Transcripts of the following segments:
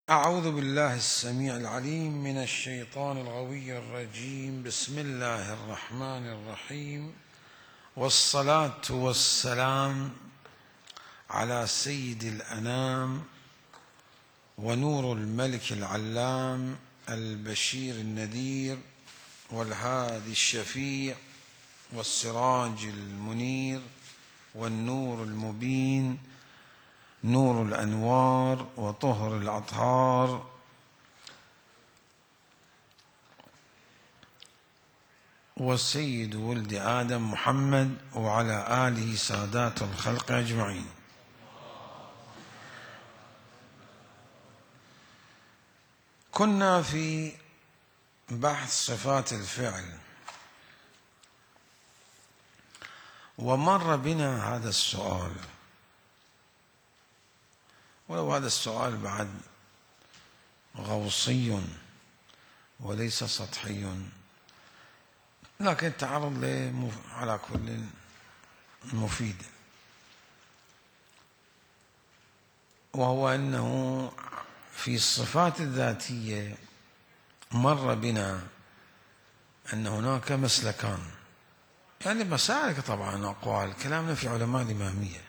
أعوذ بالله السميع العليم من الشيطان الغوي الرجيم. بسم الله الرحمن الرحيم، والصلاة والسلام على سيد الأنام ونور الملك العلام البشير النذير والهادي الشفيع والسراج المنير والنور المبين، نور الأنوار وطهر الأطهار، وسيد ولد آدم محمد وعلى آله سادات الخلق أجمعين. كنا في بحث صفات الفعل، ومر بنا هذا السؤال، ولو هذا السؤال بعد غوصي وليس سطحي، لكن تعرض له على كل مفيد، وهو أنه في الصفات الذاتية مر بنا أن هناك مسلكان، يعني مسالك طبعا أقوال، كلامنا في علماء الإمامية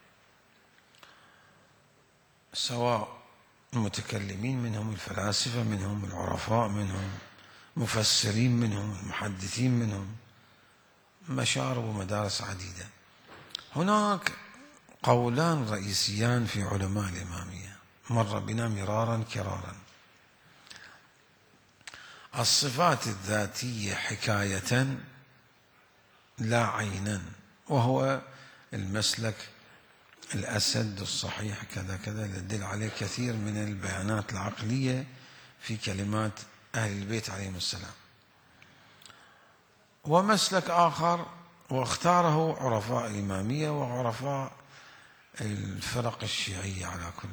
سواء المتكلمين منهم الفلاسفة منهم العرفاء منهم مفسرين منهم المحدثين منهم، مشارب ومدارس عديدة. هناك قولان رئيسيان في علماء الإمامية مر بنا مرارا كرارا: الصفات الذاتية حكاية لا عينا، وهو المسلك الأسد الصحيح كذا كذا، يدل عليه كثير من البيانات العقلية في كلمات أهل البيت عليهم السلام. ومسلك آخر واختاره عرفاء الإمامية وعرفاء الفرق الشيعية على كل،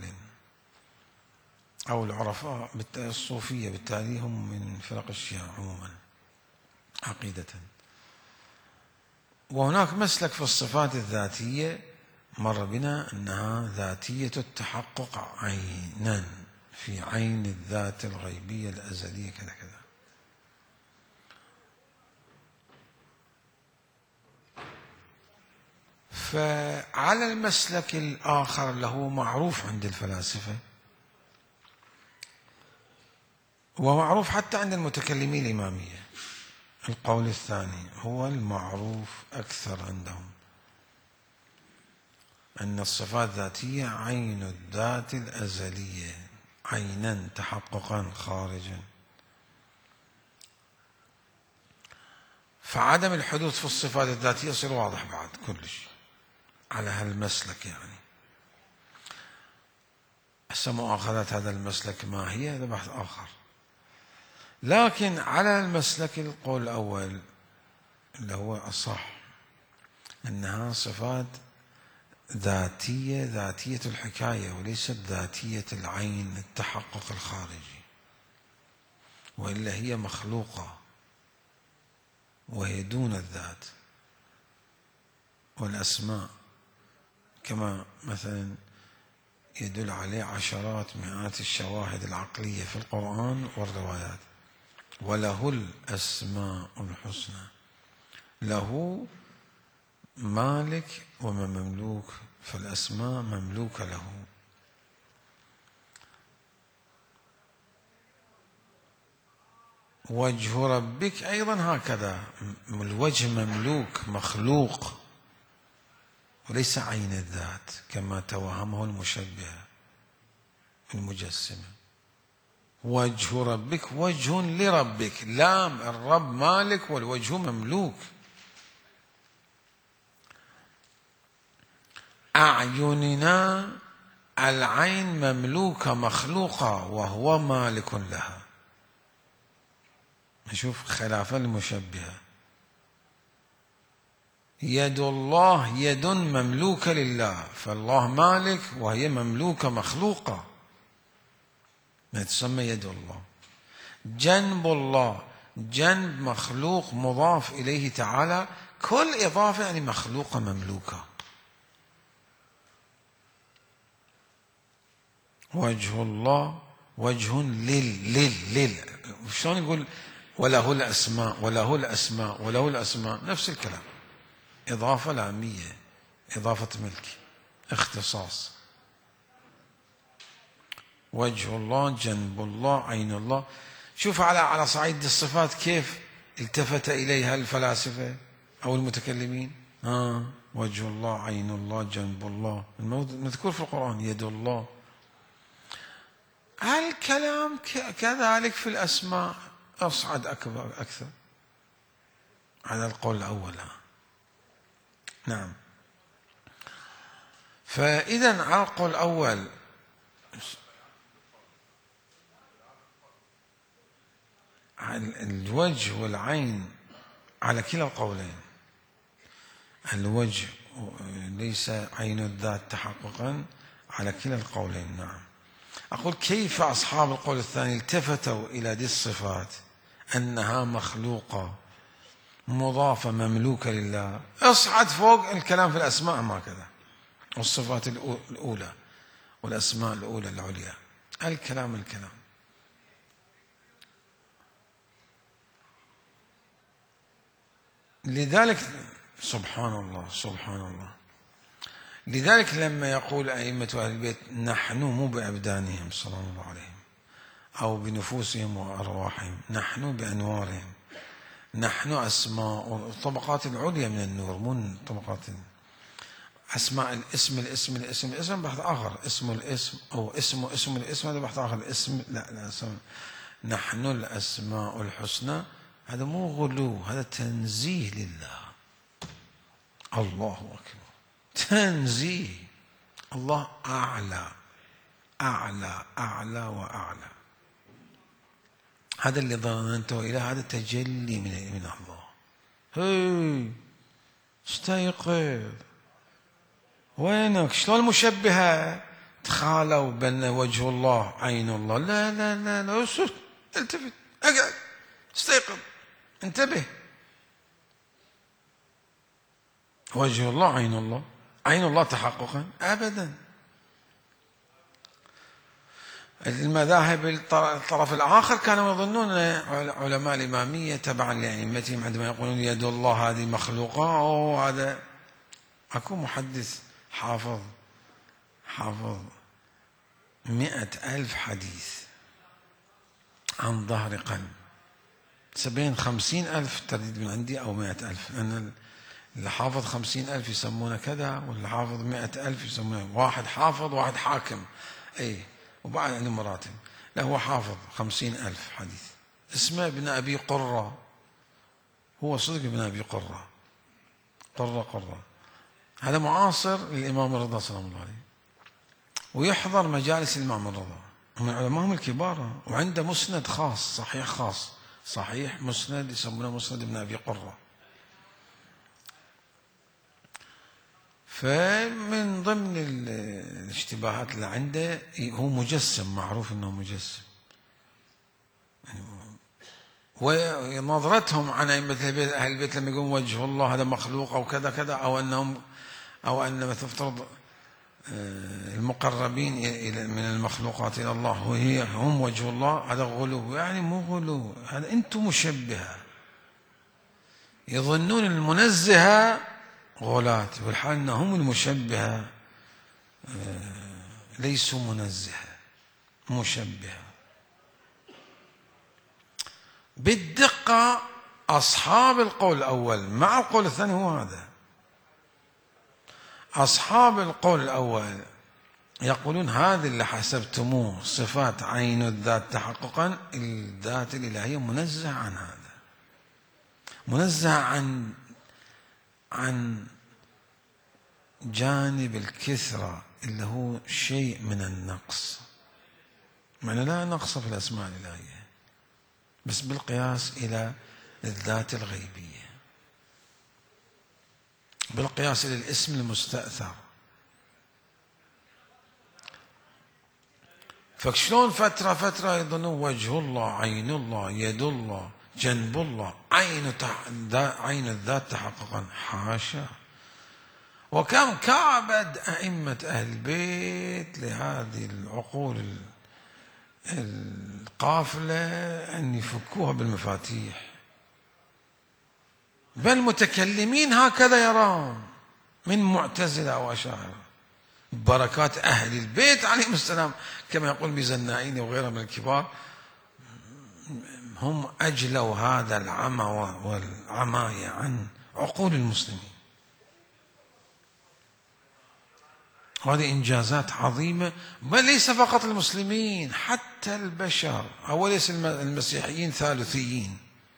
أو العرفاء الصوفية، بالتالي هم من فرق الشيعة عموما عقيدة. وهناك مسلك في الصفات الذاتية مر بنا أنها ذاتية التحقق عينا، في عين الذات الغيبية الأزلية كذا كذا. فعلى المسلك الآخر له معروف عند الفلاسفة ومعروف حتى عند المتكلمين الإمامية، القول الثاني هو المعروف أكثر عندهم، أن الصفات الذاتية عين الذات الأزلية عينا تحققا خارجا. فعدم الحدوث في الصفات الذاتية يصير واضح بعد كلش على هالمسلك. يعني هسه مؤاخذات هذا المسلك ما هي، هذا بحث آخر. لكن على المسلك القول الأول اللي هو أصح، أنها صفات ذاتية الحكاية وليست ذاتية العين التحقق الخارجي، وإلا هي مخلوقة وهي دون الذات. والأسماء كما مثلا يدل عليه عشرات مئات الشواهد العقلية في القرآن والروايات: وله الأسماء الحسنى، له مالك ومملوك، فالأسماء مملوكة له. وجه ربك أيضا هكذا، الوجه مملوك مخلوق وليس عين الذات كما توهمه المشبهة المجسمة. وجه ربك وجه لربك، لام الرب مالك والوجه مملوك. أعيننا العين مملوكة مخلوقة وهو مالك لها. نشوف خلافا المشبهة. يد الله يد مملوكة لله، فالله مالك وهي مملوكة مخلوقة، ما تسمى يد الله. جنب الله جنب مخلوق مضاف إليه تعالى، كل إضافة يعني مخلوقة مملوكة. وجه الله وجه لل شلون يقول وله الأسماء وله الأسماء وله الأسماء؟ نفس الكلام، إضافة لامية، إضافة ملك، اختصاص. وجه الله، جنب الله، عين الله. شوف على صعيد الصفات كيف التفت إليها الفلاسفة أو المتكلمين. وجه الله، عين الله، جنب الله، مذكور في القرآن، يد الله. الكلام كذلك في الأسماء أصعد أكثر على القول الأول. نعم. فإذا على القول الأول الوجه والعين على كلا القولين. الوجه ليس عين الذات تحققا على كلا القولين. نعم. أقول كيف أصحاب القول الثاني التفتوا إلى دي الصفات أنها مخلوقة مضافة مملوكة لله؟ اصعد فوق الكلام في الأسماء ما كذا، والصفات الأولى والأسماء الأولى العليا. الكلام لذلك سبحان الله. لذلك لما يقول أئمة أهل البيت نحن مو بأبدانهم صلى الله عليهم أو بنفوسهم وأرواحهم، نحن بأنوارهم، نحن أسماء الطبقات العليا من النور، مو طبقات أسماء الاسم بحث آخر، اسم الاسم أو اسم الاسم هذا بحث آخر، الاسم لا اسم. نحن الأسماء الحسنى، هذا مو غلو، هذا تنزيه لله. الله أكبر، تنزيه. الله أعلى أعلى أعلى وأعلى. هذا اللي ظننته إله، هذا تجلي من الله. هي استيقظ، وينك؟ شلون المشبهة تخالوا بين وجه الله عين الله؟ لا لا لا لا، اسكت، التفت، اقعد، استيقظ، انتبه. وجه الله عين الله، عين الله تحققا أبدا. المذاهب الطرف الآخر كانوا يظنون علماء الإمامية تبعا لأئمتهم عندما يقولون يد الله هذه مخلوقة، أو هذا أكو محدث حافظ 100,000 حديث عن ظهر قلب، 50,000 ترديد من عندي أو 100,000، لأن اللي حافظ 50,000 يسمونه كذا، واللي حافظ 100,000 يسمونه واحد حافظ واحد حاكم. وبعد عنده مراتب. لا، هو حافظ 50,000 حديث، اسمه ابن أبي قرة، هو صدق ابن أبي قرة، قرة. هذا معاصر للإمام الرضا سلام الله عليه، ويحضر مجالس الإمام الرضا، من علمائهم الكبار، وعنده مسند خاص، صحيح خاص، صحيح مسند يسمونه مسند ابن أبي قرة. فمن ضمن الاشتباهات اللي عنده هو مجسم، معروف انه مجسم، ونظرتهم عن أئمة أهل البيت لما يقولون وجه الله هذا مخلوق أو كذا كذا، أو أن تفترض المقربين من المخلوقات إلى الله وهي هم وجه الله، هذا غلو. يعني مو غلو، هذا أنتم مشبهة، يظنون المنزهة غلاة، والحال أنهم المشبهة ليسوا منزهة، مشبهة. بالدقة أصحاب القول الأول مع القول الثاني هو هذا. أصحاب القول الأول يقولون هذا اللي حسبتموه صفات عين الذات تحققا، الذات الإلهية منزه عن هذا، منزه عن جانب الكثرة اللي هو شيء من النقص. معنى لا نقص في الأسماء الإلهية، بس بالقياس إلى الذات الغيبية، بالقياس إلى الاسم المستأثر. فشلون فترة يظنون وجه الله، عين الله، يد الله، جنب الله، عين الذات تحققا؟ حاشا. وكم كعبد أئمة أهل البيت لهذه العقول القافلة أن يفكوها بالمفاتيح. بل المتكلمين هكذا يرون من معتزلة وأشاعرة. بركات أهل البيت عليهم السلام كما يقول بيزنائين وغيرهم من الكبار، هم أجلوا هذا العمى والعماية عن عقول المسلمين. هذه إنجازات عظيمة، بل ليس فقط المسلمين، حتى البشر، أو ليس المسيحيين ثالثيين.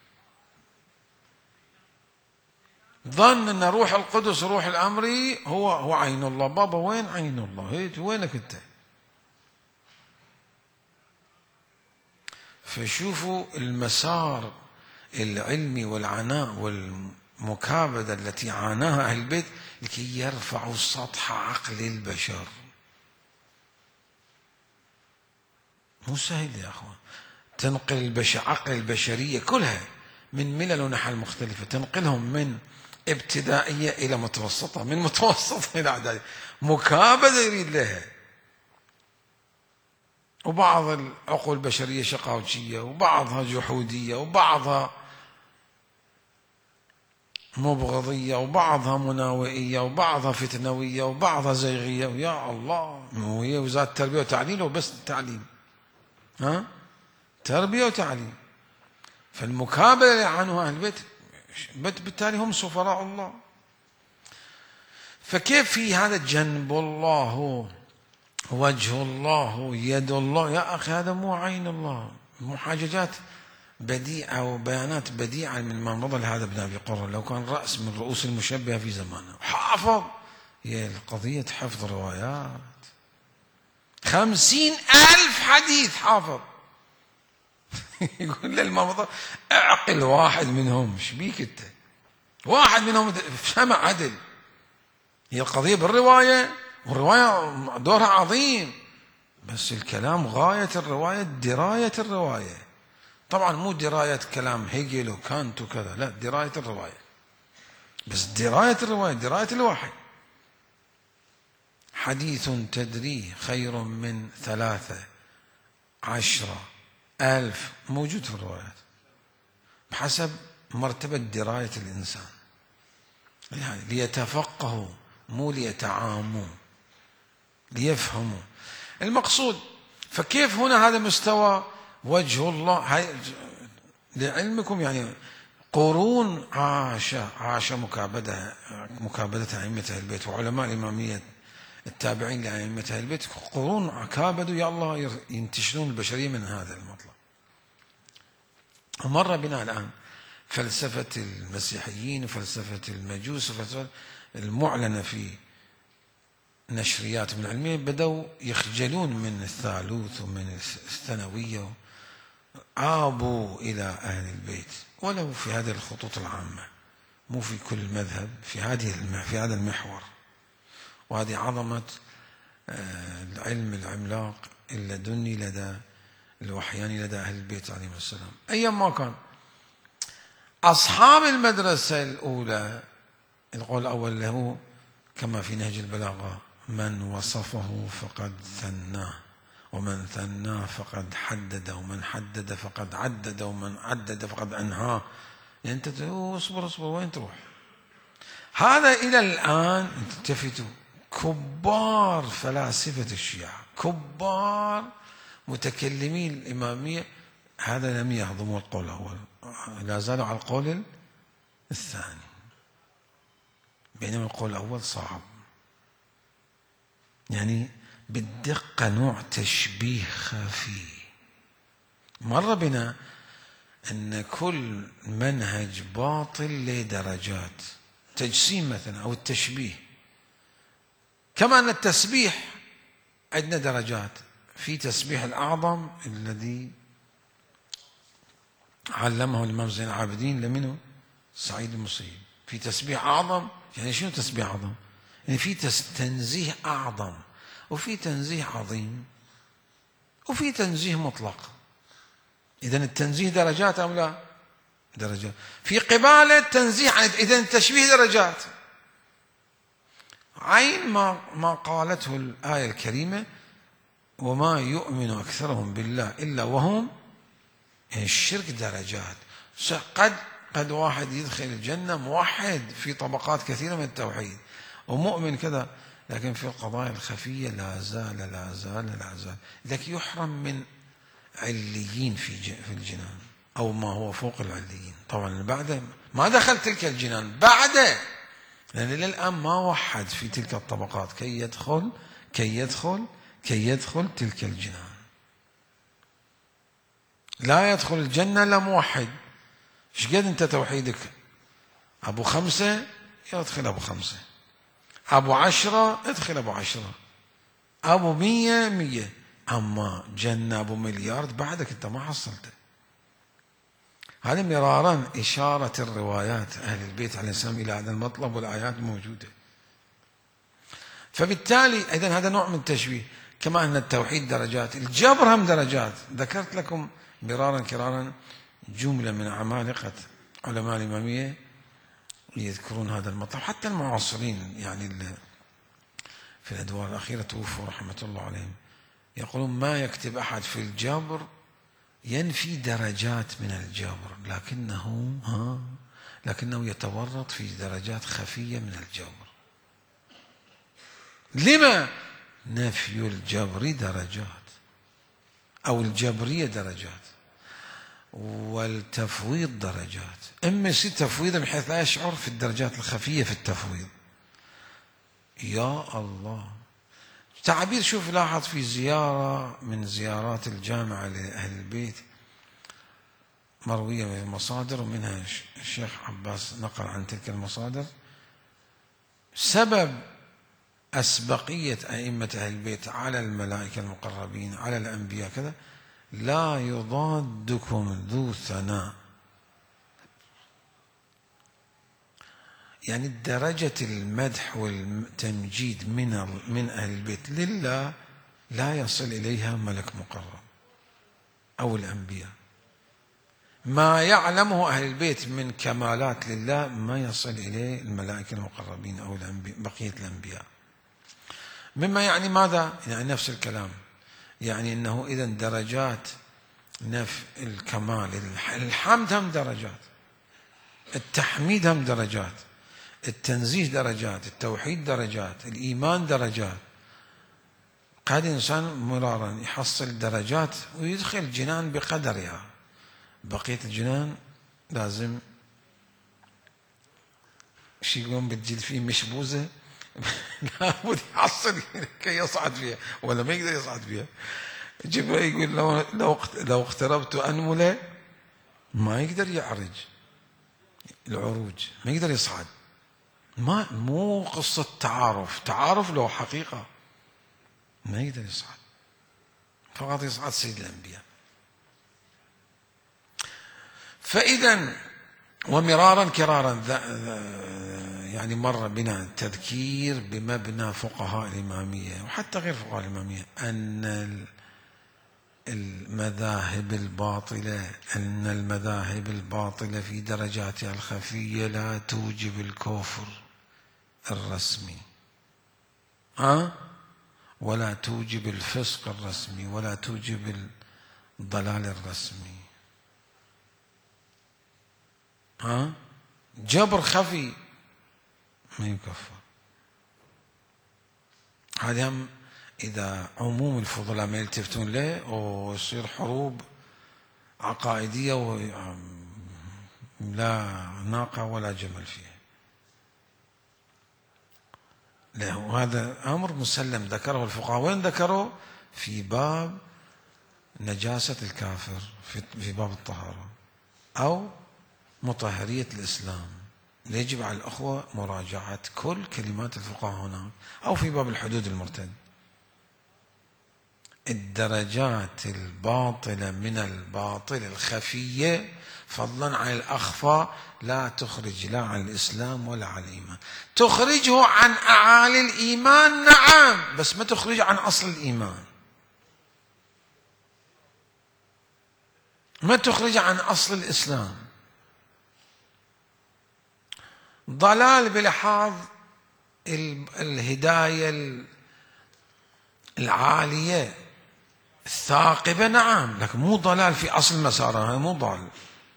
ظن أن روح القدس روح الأمر هو عين الله. بابا وين عين الله؟ وينك أنت؟ فشوفوا المسار العلمي والعناء والمكابدة التي عاناها أهل البيت لكي يرفعوا سطح عقل البشر. مو سهل يا أخوان تنقل عقل البشرية كلها من ملل ونحل مختلفة، تنقلهم من ابتدائية إلى متوسطة، من متوسطة إلى إعدادية. مكابدة يريد لها. وبعض العقول البشرية شقاوتشية، وبعضها جحودية، وبعضها مبغضية، وبعضها مناوئية، وبعضها فتنوية، وبعضها زيغية. ويا الله، هي وزارة التربية والتعليم وبس التعليم؟ تربية وتعليم. فالمكابدة اللي عنها أهل البيت بالتالي هم سفراء الله. فكيف في هذا جنب الله، وجه الله، يد الله؟ يا أخي هذا مو عين الله. محاججات بديعة وبيانات بديعة من ما مضى لهذا ابن أبي قرة، لو كان رأس من رؤوس المشبهة في زمانه. حافظ، هي القضية حفظ روايات. 50,000 حديث حافظ. يقول للإمام مضى اعقل واحد منهم. ايش بيك انت؟ واحد منهم سمع عدل. هي القضية بالرواية، والرواية دورها عظيم، بس الكلام غاية الرواية دراية الرواية. طبعا مو دراية كلام هيجل وكانت وكذا، لا، دراية الرواية. بس دراية الرواية دراية الوحي. حديث تدري خير من 13,000 موجود في الروايات بحسب مرتبة دراية الإنسان، يعني ليتفقهوا مو ليتعاموا، ليفهموا المقصود. فكيف هنا هذا مستوى وجه الله؟ لعلمكم يعني قرون عاش مكابدة أئمة أهل البيت وعلماء الإمامية التابعين لأئمة أهل البيت. قرون كابدوا يا الله ينتشلون البشرية من هذا المطلب. ومر بنا الآن فلسفة المسيحيين وفلسفة المجوس وفلسفة المعلنة في نشرياتهم العلمية، بدأوا يخجلون من الثالوث ومن الثانوية، عابوا إلى أهل البيت، ولو في هذه الخطوط العامة، مو في كل مذهب، في هذا المحور. وهذه عظمة العلم العملاق اللدني لدى الوحياني لدى أهل البيت عليهم السلام. أيما كان أصحاب المدرسة الأولى، القول الأول له كما في نهج البلاغة: من وصفه فقد ثناه، ومن ثناه فقد حدد، ومن حدد فقد عدد، ومن عدد فقد أنهاه. يعني أنت اصبر وين تروح؟ هذا إلى الآن التفتوا كبار فلاسفة الشيعة، كبار متكلمين الإمامية، هذا لم يهضموا القول الأول، لا زالوا على القول الثاني، بينما القول الأول صعب. يعني بالدقة نوع تشبيه خفي. مر بنا أن كل منهج باطل له درجات، تجسيم مثلا أو التشبيه، كما أن التسبيح عندنا درجات. في تسبيح الأعظم الذي علمه الإمام زين العابدين لمنه؟ سعيد المسيب. في تسبيح أعظم، يعني شنو تسبيح أعظم؟ يعني في تنزيه أعظم، وفي تنزيه عظيم، وفي تنزيه مطلق. إذن التنزيه درجات أم لا؟ درجات. في قبالة تنزيه، إذن التشبيه درجات. عين ما قالته الآية الكريمة: وما يؤمن أكثرهم بالله إلا وهم، الشرك درجات. قد واحد يدخل الجنة موحد في طبقات كثيرة من التوحيد ومؤمن كذا، لكن في القضايا الخفية لا زال لذلك يحرم من عليين في الجنان، أو ما هو فوق العليين. طبعا بعد ما دخل تلك الجنان بعده، لأن للآن ما وحد في تلك الطبقات كي يدخل تلك الجنان. لا يدخل الجنة إلا موحد. ايش قد انت توحيدك؟ ابو 5 يدخل ابو 5، ابو 10 ادخل ابو 10، ابو 100. اما جنة ابو مليار بعدك انت ما حصلته. هذا مرارا اشارة الروايات اهل البيت عليه السلام الى هذا المطلب، والايات موجودة. فبالتالي اذا هذا نوع من التشبيه، كما ان التوحيد درجات، الجبر هم درجات. ذكرت لكم مرارا كرارا جملة من عمالقة علماء الإمامية يذكرون هذا المطلب، حتى المعاصرين يعني في الأدوار الأخيرة توفوا رحمة الله عليهم، يقولون ما يكتب أحد في الجبر ينفي درجات من الجبر، لكنه يتورط في درجات خفية من الجبر. لما؟ نفي الجبر درجات، أو الجبرية درجات، والتفويض درجات. إما يصير تفويض بحيث لا يشعر في الدرجات الخفية في التفويض. يا الله، تعبير. شوف لاحظ في زيارة من زيارات الجامعة لأهل البيت مروية من المصادر، ومنها الشيخ عباس نقل عن تلك المصادر، سبب أسبقية أئمة أهل البيت على الملائكة المقربين على الأنبياء كذا: لا يضادكم ذو ثناء. يعني درجة المدح والتمجيد من أهل البيت لله لا يصل إليها ملك مقرب أو الأنبياء. ما يعلمه أهل البيت من كمالات لله ما يصل إليه الملائكة المقربين أو بقية الأنبياء. مما يعني ماذا؟ يعني نفس الكلام، يعني أنه إذن درجات الكمال، الحمد هم درجات، التحميد هم درجات، التنزيه درجات، التوحيد درجات، الإيمان درجات. قد إنسان مرارا يحصل درجات ويدخل الجنان بقدرها، بقية الجنان لازم شي يقوم بتجد فيه مشبوزة لابد يحصل كي يصعد فيها، ولا ما يقدر يصعد فيها. جبريل يقول لو اقتربت أنملة، ما يقدر يعرج العروج، ما يقدر يصعد. مو قصة تعارف له حقيقة، ما يقدر يصعد، فقط يصعد سيد الأنبياء. فإذا ومرارا كرارا يعني مر بنا تذكير بمبنى فقهاء الإمامية وحتى غير فقهاء الإمامية، أن المذاهب الباطلة في درجاتها الخفية لا توجب الكفر الرسمي، ولا توجب الفسق الرسمي، ولا توجب الضلال الرسمي. جبر خفي ما يكفر. هذا هم إذا عموم الفضلاء ما يلتفتون له ويصير حروب عقائدية لا ناقة ولا جمل فيها. لا، وهذا أمر مسلم ذكره الفقهاء. وين ذكروا؟ في باب نجاسة الكافر، في باب الطهارة أو مطهرية الإسلام. يجب على الأخوة مراجعة كل كلمات الفقهاء هناك، أو في باب الحدود المرتد. الدرجات الباطلة من الباطل الخفية فضلا عن الأخفى لا تخرج لا عن الإسلام ولا عن الإيمان. تخرجه عن أعالي الإيمان نعم، بس ما تخرج عن أصل الإيمان، ما تخرج عن أصل الإسلام. ضلال بلحاظ الهداية العالية الثاقبة نعم، لكن مو ضلال في أصل مسارها، مو ضال.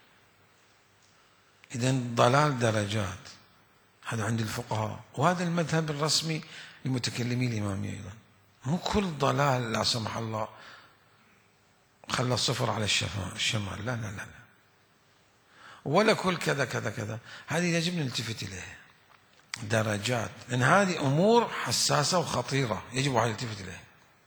إذن الضلال درجات، هذا عند الفقهاء، وهذا المذهب الرسمي لمتكلمي الإمامية أيضا. مو كل ضلال لا سمح الله خلى الصفر على الشمال، لا لا لا، ولا كل كذا كذا كذا. هذه يجب نلتفت إليها، درجات، لأن هذه أمور حساسة وخطيرة يجب أن يلتفت إليها.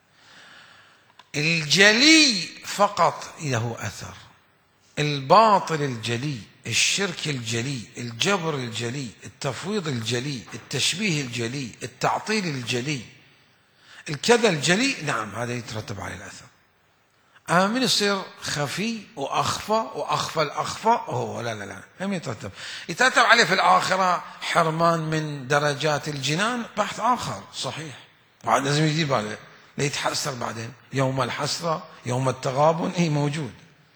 الجلي فقط له أثر، الباطل الجلي، الشرك الجلي، الجبر الجلي، التفويض الجلي، التشبيه الجلي، التعطيل الجلي، الكذا الجلي، نعم هذا يترتب عليه الأثر. أما من يصير خفي وأخفى وأخفى الأخفى، هو لا لا لا هم يترتب عليه في الآخرة حرمان من درجات الجنان، بحث آخر صحيح، بعد لازم يجيب باله ليتحسر بعدين يوم الحسرة يوم التغابن، موجود.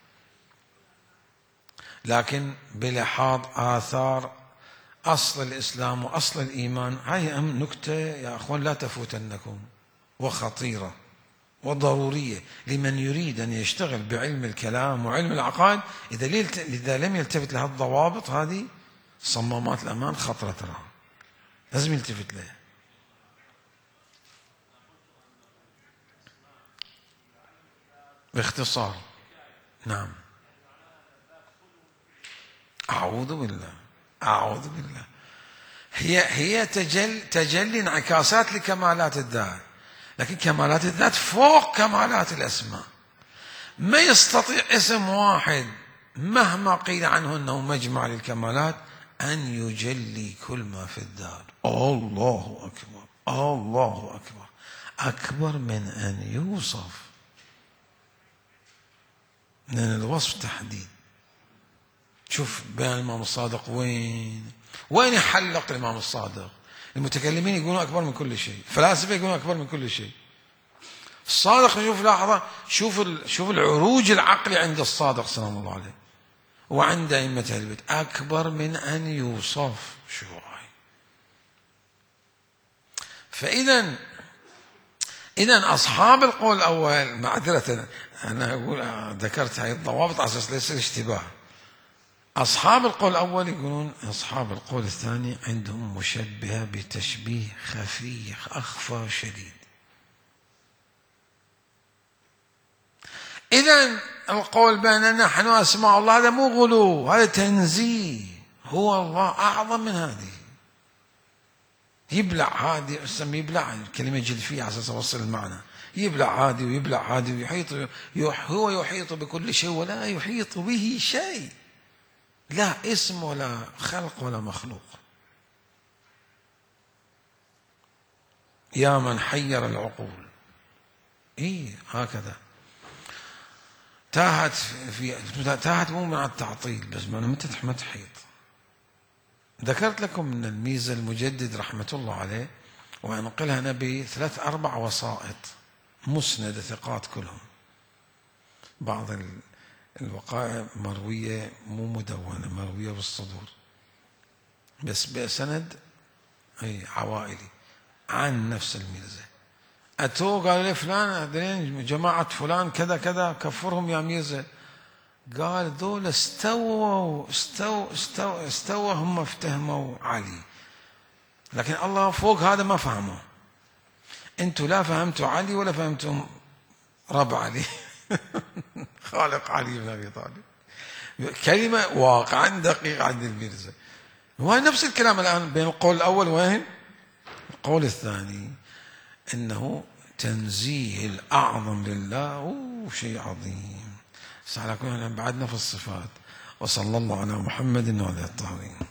لكن بلحاظ آثار أصل الإسلام وأصل الإيمان، هاي أهم نكتة يا أخوان لا تفوتنكم، وخطيرة وضرورية لمن يريد أن يشتغل بعلم الكلام وعلم العقائد. إذا لم يلتفت لها الضوابط هذه، صمامات الأمان خطرة ترى، لازم يلتفت لها. باختصار نعم. أعوذ بالله، أعوذ بالله. هي تجلي انعكاسات لكمالات الذات، لكن كمالات الذات فوق كمالات الأسماء. ما يستطيع اسم واحد مهما قيل عنه أنه مجمع للكمالات أن يجلي كل ما في الذات. الله أكبر، الله أكبر، أكبر من أن يوصف، من الوصف تحديد. شوف بين الإمام الصادق وين يحلق الإمام الصادق؟ المتكلمين يقولون أكبر من كل شيء، الفلاسفة يقولون أكبر من كل شيء. الصادق شوف لحظة، شوف العروج العقلي عند الصادق سلام الله عليه وعند أئمة أهل البيت، أكبر من أن يوصف. شو هاي؟ فإذا أصحاب القول الأول، معذرة أنا أقول ذكرت هاي الضوابط على أساس ليس الاشتباه. أصحاب القول الأول يقولون أصحاب القول الثاني عندهم مشبهة بتشبيه خفي أخفى شديد. إذن القول بأننا نحن أسماء الله هذا مو غلو، هذا تنزيه، هو الله أعظم من هذه. يبلع هذه، يبلع كلمة جلفية على أساس أوصل المعنى، يبلع هذه ويبلع هذه ويحيط، هو يحيط بكل شيء ولا يحيط به شيء، لا اسم ولا خلق ولا مخلوق. يا من حير العقول. هكذا تاهت مو من التعطيل بس، ما تحيط. ذكرت لكم من الميزة المجدد رحمة الله عليه، وأنقلها نبي 3-4 وسائط مسندة ثقات كلهم. بعض الوقائع مروية مو مدونة، مروية بالصدور بس بسند عوائلي عن نفس الميرزا. أتوه قال لي فلان هذين جماعة فلان كذا كذا كفرهم يا ميرزا. قال ذول استووا هم افتهموا علي، لكن الله فوق هذا ما فهموا. انتوا لا فهمتوا علي ولا فهمتم رب علي خالق علي بن ابي طالب. كلمة واقعا دقيقة عند الميرزا. وهي نفس الكلام الآن بين القول الأول وين القول الثاني، إنه تنزيه الأعظم لله شيء عظيم. على كل حال بعدنا في الصفات. وصلى الله على محمد وعلى الطاهرين.